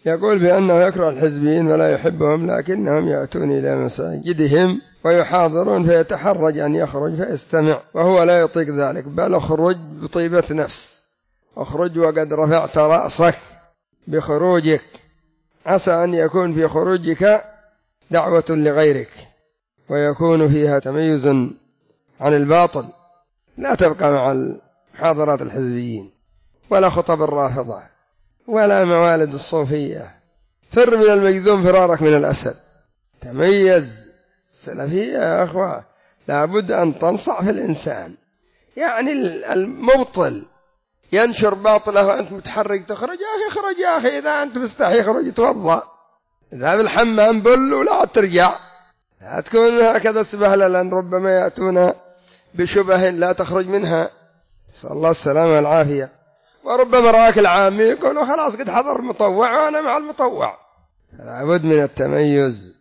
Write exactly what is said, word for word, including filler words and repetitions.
يقول بأنه يكره الحزبيين ولا يحبهم، لكنهم يأتون إلى مساجدهم ويحاضرون فيتحرج أن يخرج فيستمع، وهو لا يطيق ذلك، بل اخرج بطيبة نفس، اخرج وقد رفعت رأسك بخروجك، عسى أن يكون في خروجك دعوة لغيرك ويكون فيها تميز عن الباطل. لا تبقى مع محاضرات الحزبيين ولا خطب الرافضة ولا موالد الصوفية، فر من المجذوم فرارك من الأسد، تميز. السلفية يا أخوة لابد أن تنصع في الإنسان، يعني المبطل ينشر باطله وأنت متحرك تخرج، يا أخي خرج يا أخي، إذا أنت مستحي خرج توضأ، إذا بالحمام بل ولا ترجع، لا تكون هكذا سبهلة، لأن ربما يأتون بشبه لا تخرج منها، نسأل الله السلامة والعافية. وربما رأك العامي يقولوا خلاص قد حضر المطوع وأنا مع المطوع. لابد من التميز.